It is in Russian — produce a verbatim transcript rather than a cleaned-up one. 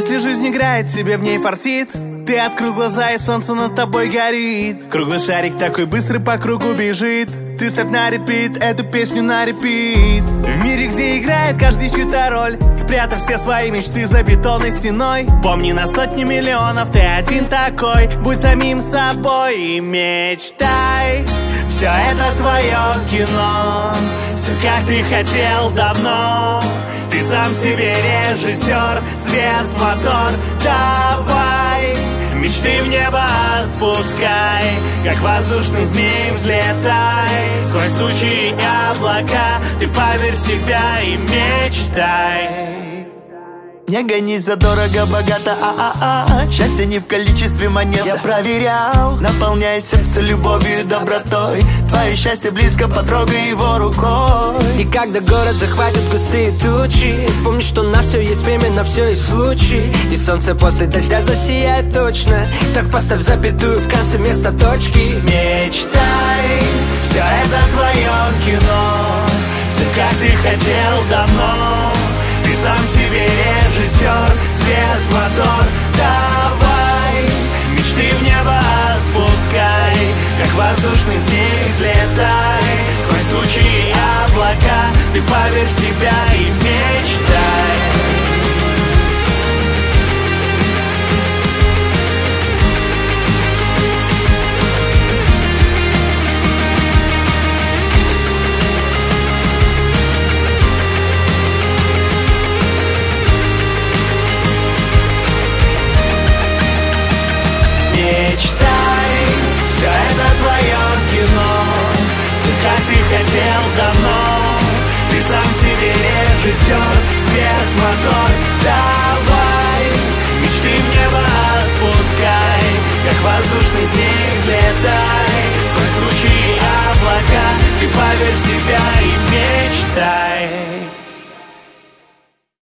Если жизнь играет, тебе в ней фартит. Ты открыл глаза, и солнце над тобой горит. Круглый шарик такой быстрый по кругу бежит. Ты ставь на репит эту песню на репит. В мире, где играет каждый чью-то роль, спрятав все свои мечты за бетонной стеной. Помни, на сотни миллионов ты один такой. Будь самим собой и мечтай. Все это твое кино, все как ты хотел давно. Ты сам себе режиссер, свет, мотор, давай. Мечты в небо отпускай, как воздушный змей взлетай. Сквозь тучи и облака ты поверь в себя и мечтай. Не гонись за дорого, богато, а-а-а. Счастье не в количестве монет, я проверял. Наполняй сердце любовью и добротой. Твое счастье близко, потрогай его рукой. И когда город захватят густые тучи, помни, что на все есть время, на все есть случай. И солнце после дождя засияет точно. Так поставь запятую в конце места точки. Мечтай, все это твое кино, все как ты хотел давно. Ты сам себе режиссер, свет, мотор, давай. Мечты в небо отпускай, как воздушный змей взлетай. Сквозь тучи и облака ты поверь в себя и мечтай. Мечтай, все это твое кино, все как ты хотел давно.